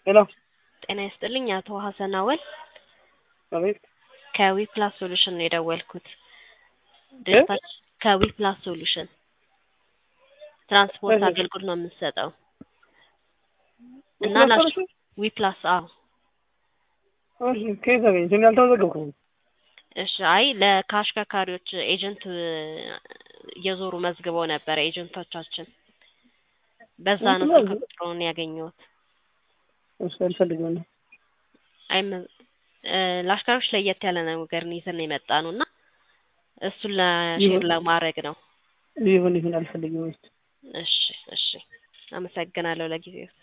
ሄሎ ጤና ይስጥልኝ አቶ ሀሰን አወል አቤት ከዊፕላስ ሶሉሽን ነው የደወልኩት። ድርጅታችን ከዊፕላስ ሶሉሽን ትራንስፖርት አገልግሎት ነው የምንሰጠው እና ዊፕላስ እሺ ከዛ ጋር እንዴ ያልተዘገበው እሺ አይ ለካሽከርካሪዎች ኤጀንት የዞሩ መዝግበው ነበር ኤጀንቶቻችን በዛ ነው ተከትሮን ያገኘሁት። እሺ አልፈልግም ነው ለአሽከርካሪዎች ለየት ያለ ነገር ይዘን የመጣነውና እሱን ለሼር ለማድረግ ነው። ይሁን አልፈልግም። እሺ አመሰግናለሁ ለጊዜው።